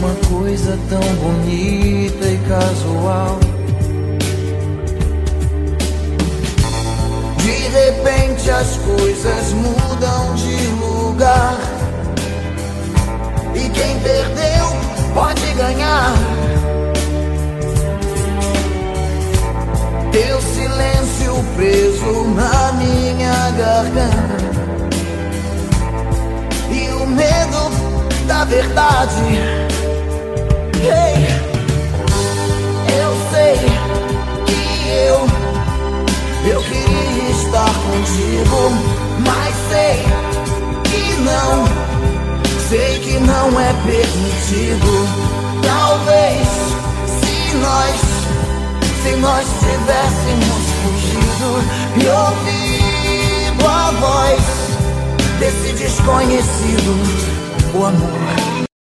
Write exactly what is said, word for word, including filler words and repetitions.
uma coisa tão bonita e casual. De repente as coisas mudam de lugar, e quem perdeu pode ganhar. Teu silêncio preso na minha garganta, e o medo da verdade. Hey, eu sei que eu Eu queria estar contigo, mas sei que não, sei que não é permitido. Talvez se nós, se nós tivéssemos fugido e ouvido a voz desse desconhecido, o amor